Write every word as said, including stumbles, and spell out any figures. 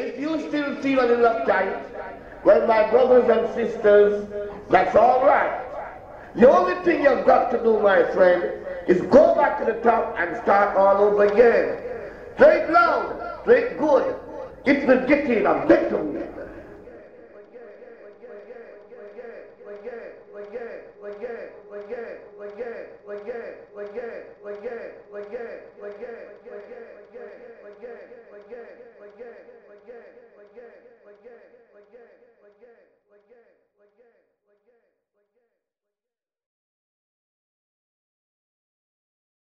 If you still feel a little uptight, well, my brothers and sisters, that's all right. The only thing you've got to do, my friend, is go back to the top and start all over again. Play it loud, play it good. It will get you in a victory.